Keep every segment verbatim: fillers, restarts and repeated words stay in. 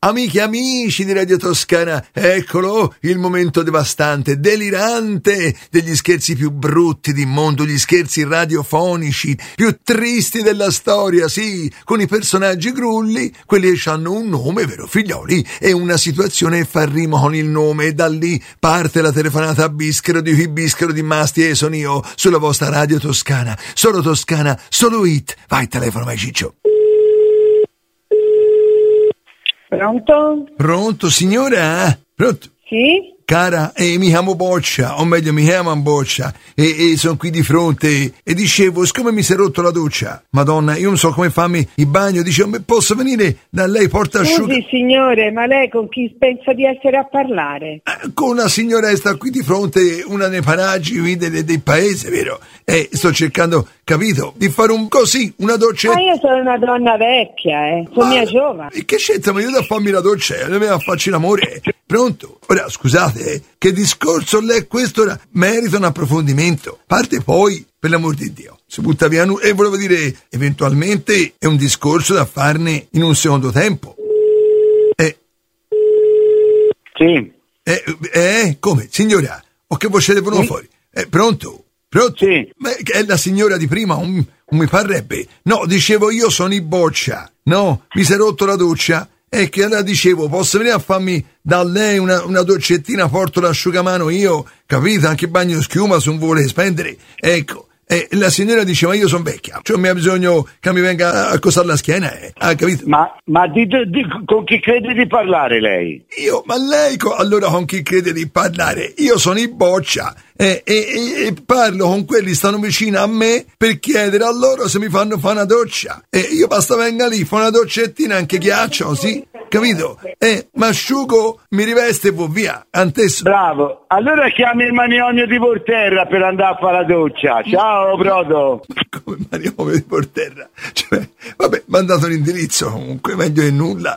Amiche e amici di Radio Toscana, eccolo il momento devastante, delirante degli scherzi più brutti di mondo, gli scherzi radiofonici più tristi della storia, sì, con i personaggi grulli, quelli che hanno un nome, vero figlioli, e una situazione che fa rima con il nome, e da lì parte la telefonata a Bischero di qui, Bischero di Masti, e sono io, sulla vostra Radio Toscana, solo Toscana, solo hit. Vai, telefono, vai Ciccio. Pronto? Pronto, signora? Pronto? Sì? Cara, eh, mi chiamo Boccia, o meglio mi chiamano Boccia, e, e sono qui di fronte, e dicevo, siccome mi si è rotto la doccia, Madonna, io non so come farmi il bagno, dicevo, posso venire da lei, portasciuga? Scusi signore, ma lei con chi pensa di essere a parlare? Eh, con la signora che sta qui di fronte, una dei paraggi qui del, del paese, vero? E sto cercando, capito, di fare un così, una doccia. Ma io sono una donna vecchia, eh, sono mia giovane. E che c'entra, ma io da farmi la doccia, non mi va a farci l'amore. Pronto? Ora, scusate, eh, che discorso è questo? Ora, merita un approfondimento. Parte poi, per l'amor di Dio, si butta via nu- e volevo dire, eventualmente è un discorso da farne in un secondo tempo. Eh. Sì. Eh, eh, come? Signora, o che voce devono Sì. fuori? Eh, pronto? Pronto? Sì. Ma è la signora di prima, un, un mi parrebbe. No, dicevo io sono in Boccia. No, mi si è rotto la doccia. E che allora dicevo, posso venire a farmi da lei una, una doccettina, porto l'asciugamano io, capito? Anche bagno schiuma se non vuole spendere. Ecco. E la signora dice, ma io sono vecchia, cioè mi ha bisogno che mi venga a accostare la schiena, eh. Ah, capito? Ma, ma di, di, con chi crede di parlare lei? Io, ma lei, co- allora con chi crede di parlare? Io sono in Boccia e, e, e, e parlo con quelli che stanno vicino a me per chiedere a loro se mi fanno fare una doccia. E io basta venga lì, fa una doccettina, anche ghiaccio, sì? Capito? E mi asciugo, mi riveste e vo via. Antesso. Bravo, allora chiami il manicomio di Porterra per andare a fare la doccia. Ciao Brodo. Come manicomio di Porterra? Cioè, vabbè, mi ha dato l'indirizzo, comunque meglio che nulla.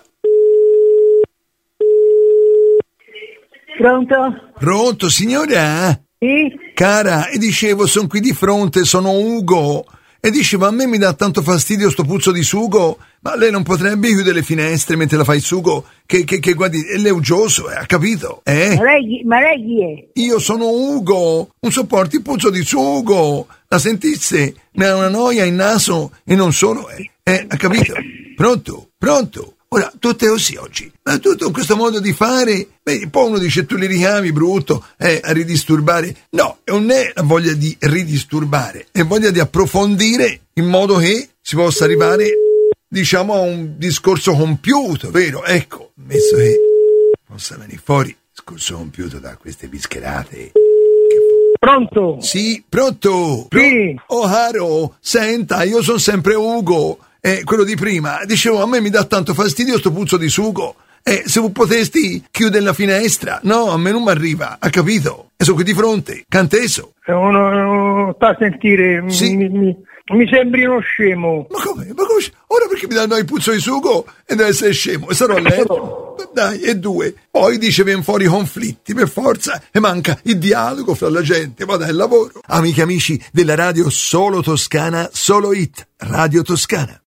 Pronto? Pronto, signora? Sì? Cara, e dicevo, sono qui di fronte, sono Ugo. E dicevo, a me mi dà tanto fastidio sto puzzo di sugo, ma lei non potrebbe chiudere le finestre mentre la fa il sugo? Che, che, che guardi, è leugioso, eh, ha capito? Eh? Ma lei, ma lei chi è? Io sono Ugo, non sopporti il puzzo di sugo. La sentisse? Mi ha una noia in naso e non solo, eh. Eh, ha capito? Pronto? Pronto? Ora, tutto è così oggi, ma tutto questo modo di fare, beh, poi uno dice tu li richiami brutto, eh, a ridisturbare. No, non è la voglia di ridisturbare, è voglia di approfondire in modo che si possa arrivare, diciamo, a un discorso compiuto, vero? Ecco, ammesso che possa venire fuori discorso compiuto da queste bischerate. Pronto? Sì, pronto? Pro- Sì. Oh, caro, senta, io sono sempre Ugo. Eh, quello di prima, dicevo, a me mi dà tanto fastidio sto puzzo di sugo. Eh, se tu potesti chiudere la finestra, no, a me non mi arriva, ha capito? E sono qui di fronte, canteso. Uno sta a sentire, Sì. mi, mi, mi sembri uno scemo. Ma come? Ma come? Ora perché mi danno il puzzo di sugo e deve essere scemo? E sarò a letto? Dai, e due. Poi dice ven fuori i conflitti, per forza, e manca il dialogo fra la gente, ma dai, il lavoro. Amiche e amici della radio Solo Toscana, solo hit, Radio Toscana.